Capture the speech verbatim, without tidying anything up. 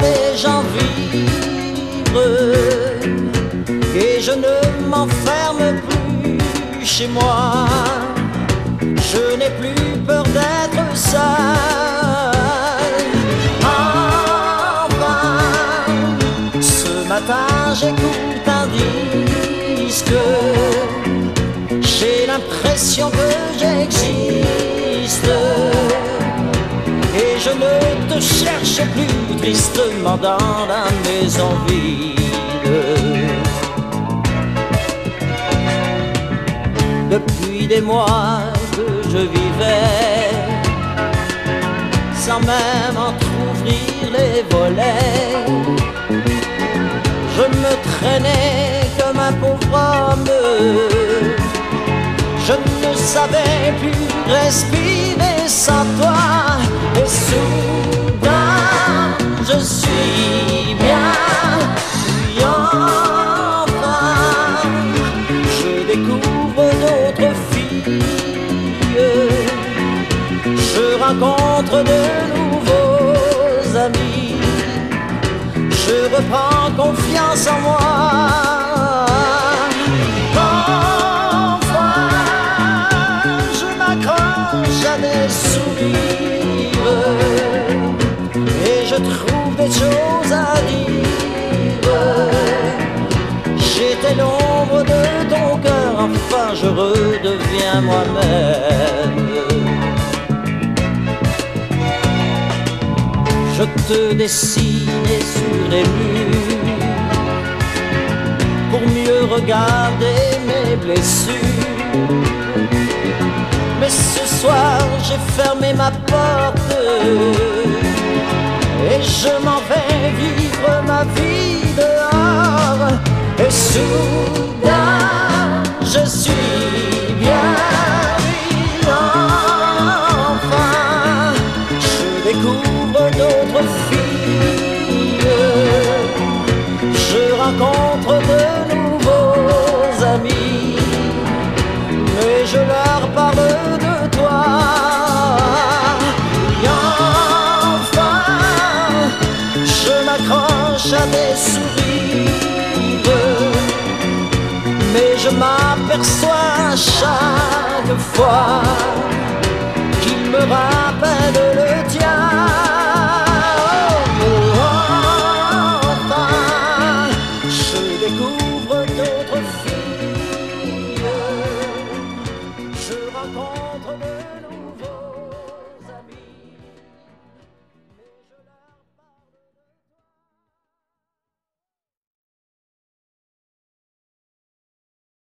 les gens vivre, et je ne m'enferme plus chez moi. Je n'ai plus peur d'être seul. Enfin, ce matin j'écoute un disque. J'ai l'impression que j'existe, et je ne te cherche plus tristement dans la maison vide. Depuis des mois que je vivais sans même entrouvrir les volets, je me traînais comme un pauvre homme. Je ne savais plus respirer sans toi, et soudain je suis bien, puis enfin je découvre d'autres filles, je rencontre de nouveaux amis, je reprends confiance en moi. À des sourires, et je trouve des choses à dire. J'étais l'ombre de ton cœur, enfin je redeviens moi-même. Je te dessinais sur les murs pour mieux regarder mes blessures. Mais ce soir j'ai fermé ma porte, et je m'en vais vivre ma vie dehors. Et soudain je suis bien, enfin je découvre d'autres filles, je rencontre de nouveaux amis, mais je leur parle de toi. Et enfin, je m'accroche à des sourires, mais je m'aperçois chaque fois qu'ils me rappellent le